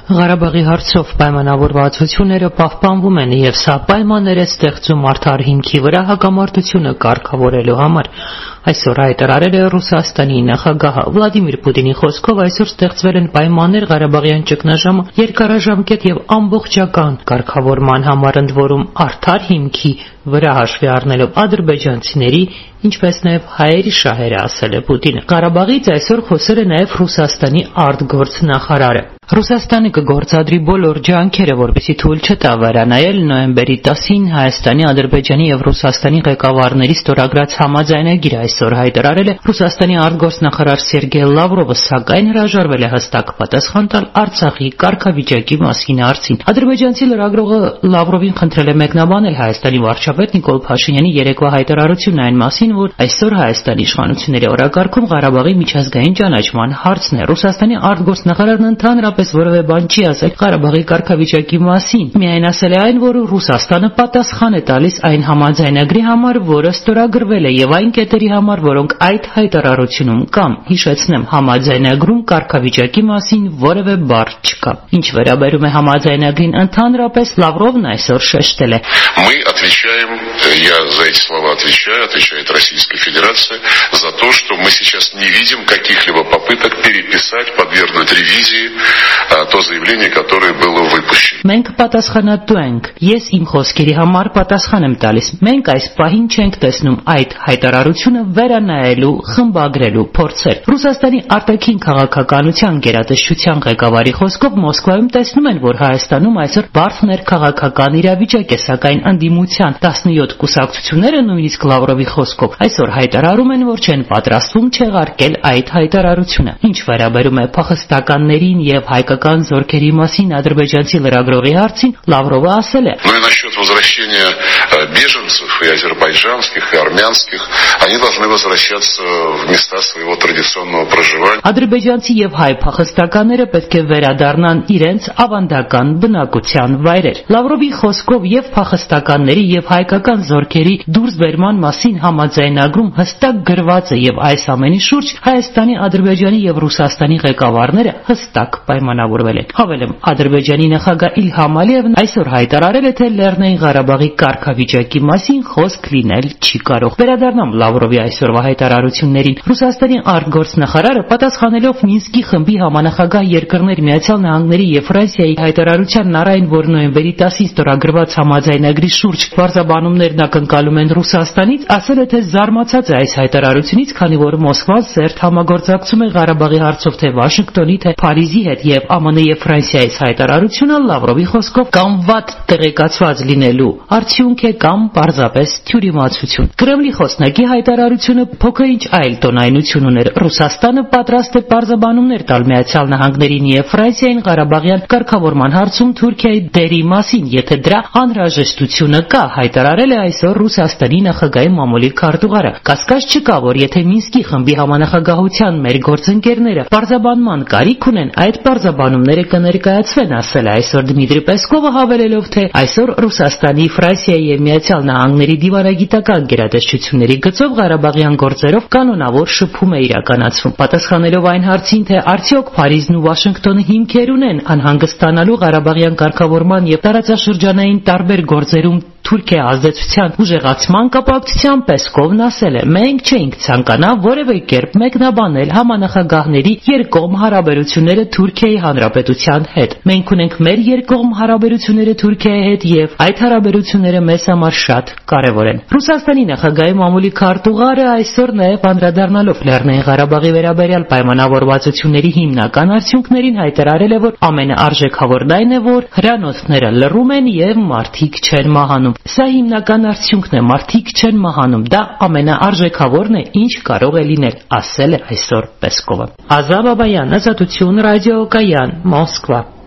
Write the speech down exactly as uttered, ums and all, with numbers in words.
Ղարաբաղի հարցով պայմանավորվածությունները պահպանվում են եւ սա պայմաններ է ստեղծում արդար հիմքի վրա հակամարտությունը կարգավորելու համար։ Այսօր հայտարարել է Ռուսաստանի նախագահը Վլադիմիր Պուտինի խոսքով այսօր ստեղծվել են պայմաններ Ղարաբաղյան ճգնաժամը երկարաժամկետ եւ ամբողջական կարգավորման համար, ընդ որում արդար հիմքի վրա հաշվի առնելով ադրբեջանցիների, ինչպես նաև հայերի շահերը, ասել է Պուտինը։ Ղարաբաղից այսօր խոսել է նաև Ռուսաստանի արտգործնախարարը։ Ռուսաստանը կգործադրի բոլոր ջանքերը, որպեսզի թույլ չտա վերանայել նոյեմբերի տասին Հայաստանի, Ադրբեջանի եւ Ռուսաստանի ղեկավարների ստորագրած համաձայնագիրը, այսօր հայտարարել է Ռուսաստանի արտգործնախարար Սերգեյ Լավրովը, սակայն հրաժարվել է հստակ պատասխան տալ Արցախի կարգավիճակի մասին հարցին։ Ադրբեջանցի լրագրողը Լավրովին խնդրել է մեկնաբանել Հայաստանի վարչապետ Նիկոլ Փաշինյանի երեկվա հայտարարությունն այն մասին, որ այսօր Հայաստանի իշխանությունների օրակարգում Ղարաբաղի միջազգային ճանաչման հարցն է։ Ռուսաստանի արտգործնախարարն ընդհանրապես որևէ բան չի ասել Ղարաբաղի կարգավիճակի մասին։ Միայն ասել է այն, որ Ռուսաստանը պատասխան է տալիս այն համաձայնագրի համար, որը ստորագրվել է, եւ այն կետերի համար, որոնք այդ հայտարարությունում կան։ Հիշեցնեմ, համաձայնագրում կարգավիճակի մասին որևէ բառ չկա։ Ինչ վերաբերում է համաձայնագրին ընդհանրապես, Լավրովն այսօր շեշտել է. Мы отвечаем, я за эти слова отвечаю, отвечает Российская Федерация, за то, что мы сейчас не видим каких-либо попыток переписать, подвергнуть ревизии то заявление, которое было выпущено. Մենք պատասխանատու ենք։ Ես իմ խոսքերի համար պատասխան եմ տալիս։ Մենք այս պահին չենք տեսնում այդ հայտարարությունը վերանայելու, խմբագրելու փորձեր։ Ռուսաստանի արտաքին քաղաքականության գերատեսչության ղեկավարի խոսքով Մոսկվայում տեսնում են, որ Հայաստանում այսօր բարդ ներքաղաքական իրավիճակ է, սակայն ընդդիմության տասնյոթ կուսակցությունները, նույնիսկ Լավրովի խոսքով, այսօր հայտարարում են, որ չեն պատրաստվում չեղարկել այդ հայտարարությունը։ Ինչ վերաբերում է փախստականներին եւ հայկական զորքերի մասին ադրբեջանցի լրագրողի հարցին, Լավրովը ասել է. Ну и насчет возвращения беженцев и азербайджанских, и армянских, они должны возвращаться в места своего традиционного проживания. Ադրբեջանցի եւ հայ փախստականները պետք է վերադառնան իրենց ավանդական բնակության վայրեր։ Լավրովի խոսքով եւ փախստականների եւ հայկական զորքերի դուրսբերման մասին համաձայնագրում հստակ գրված է եւ այս ամենի շուրջ Հայաստանի, Ադրբեջանի եւ Ռուսաստանի ղեկավարները հստակ պայմանավորվել են։ Հավելեմ, Ադրբեջանի նախագահ Իլհամ Ալիևն այսօր հայտարարել է, թե Լեռնային Ղարաբաղի կարգավիճակի մասին խոսք լինել չի կարող։ Վերադառնամ Լավրովի այսօրվա հայտարարություններին։ Ռուսաստանի արտգործնախարարը պատասխանելով Մինսկի խմբի համանախագահ երկրներ Միացյալ Նահանգների եւ Ֆրանսիայի հայտարարությանն առայն, որ նոյեմբերի տասին ստորագրված համաձայնագրի շուրջ բարձաբանումներն ակնկալում են Ռուսաստանից, ասել է, թե զարմացած է այս հայտարարությունից, քանի որ Մոսկվան սերտ համագործակցում է Ղարաբաղի հարցով թե Վաշինգտոնի, թե Փարիզի հետ եւ ԱՄՆ եւ Ֆրանսիայից հայտարարությունը Լավրովի խոսքով կամ վատ տեղեկացված լինելու արդյունք է կամ պարզապես թյուրիմացություն։ Կրեմլի խոսնակի հայտարարությունը փոքր-ինչ այլ տոնայնություն ուներ։ Ռուսաստանը պատրաստ է պարզաբանումներ տալ Միացյալ Նահանգներին եւ Ֆրանսիային Ղարաբաղյան կարգավորման հարցում Թուրքիայի դերի մասին, եթե դրա անհրաժեշտությունը կա, հայտարարել է այսօր Ռուսաստանի նախագահի մամուլի քարտուղարը։ Կասկած չկա, որ եթե Մինսկի խմբի համանախագահության մեր գործընկերները պարզաբանման կարիք ունեն, այդ պարզաբանումները կներկայացվեն, ասել է այսօր Դմիտրի Պեսկովը, հավելելով, թե այսօր Ռուսաստանի, Ֆրանսիայի եւ Միացյալ Նահանգների դիվանագիտական գերատեսչությունների գծով Ղարաբաղյան գործերով կանոնավոր շփում է իրականացվում։ Պատասխանելով այն հարցին, թե արդյոք Փարիզն ու Վաշինգտոնը հիմքեր ունեն անհանգստանալու Ղարաբաղյան կարգավորման եւ տարածաշրջանային տարբեր գործերում Թուրքիայի ազդեցության ուժեղացման կապակցությամբ, Պեսկովն ասել է. մենք չենք ցանկանա որևէ կերպ մեկնաբանել համանախագահների երկկողմ հարաբերությունները Թուրքիայի Հանրապետության հետ։ Մենք ունենք մեր երկկողմ հարաբերությունները Թուրքիայի հետ եւ այդ հարաբերությունները մեզ համար շատ կարեւոր են։ Ռուսաստանի նախագահի մամուլի քարտուղարը այսօր նաեւ անդրադառնալով Լեռնային Ղարաբաղի վերաբերյալ պայմանավորվածությունների հիմնական արդյունքներին հայտարարել է, որ ամենաարժեքավորն այն է, որ հրանոթները լռում են եւ մարդիկ չեն մահանում։ Սա հիմնական արդյունքն է, մարդիկ չեն մահանում, դա ամենաարժեքավորն է, ինչ կարող է լինել, ասել է այսօր Պեսկովը։ Ազատ Բաբայան, Ազատություն ռադիոկայան, Մոսկվա։